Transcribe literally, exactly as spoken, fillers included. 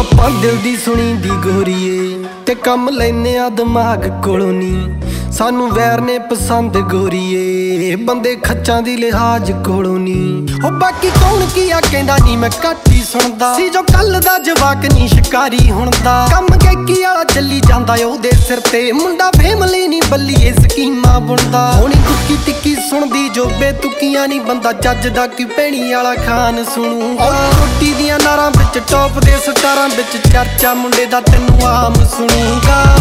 ਆਪਾਂ ਦਿਲ ਦੀ ਸੁਣੀ ਦੀ ਗੋਰੀਏ ਤੇ ਕੰਮ ਲੈਨੇ ਆ ਦਿਮਾਗ ਕੋਲੋਂ ਨੀ। ਸਾਨੂੰ ਵੈਰ ਨੇ ਪਸੰਦ ਗੋਰੀਏ ਬੰਦੇ ਖੱਚਾਂ ਦੀ ਲਿਹਾਜ਼ ਕੋਲੋਂ ਨੀ। ਉਹ ਬਾਕੀ ਕੌਣ ਕੀ ਆ ਕਹਿੰਦਾ ਨੀ ਮੈਂ ਘੱਟ ਹੀ ਸੁਣਦਾ ਸੀ ਜੋ ਕੱਲ ਦਾ ਜਵਾਕ ਨੀ ਸ਼ਿਕਾਰੀ ਹੁਣਦਾ। ਕੰਮ ਗੈਕੀ ਵਾਲਾ ਚੱਲੀ ਜਾਂਦਾ ਉਹਦੇ ਸਿਰ ਤੇ ਮੁੰਡਾ ਫੇਮਲੀ ਨੀ ਬੱਲੀਏ ਸਕੀਮਾਂ ਬੁਣਦਾ। ਹੋਣੀ ਦੁੱਕੀ ਟਿੱਕੀ ਸੁਣਦੀ ਜੋ ਬੇਤੁਕੀਆਂ ਨੀ ਬੰਦਾ ਜੱਜ ਦਾ ਕੀ ਭੈਣੀ ਵਾਲਾ ਖਾਨ ਸੁਣੂਗਾ। ਰੋਟੀ ਦੀਆਂ ਨਾਰਾਂ ਵਿੱਚ ਟੌਪ ਦੇ ਸਟਾਰਾਂ ਵਿੱਚ ਚਰਚਾ ਮੁੰਡੇ ਦਾ ਤੈਨੂੰ ਆਮ ਸੁਣੂਗਾ।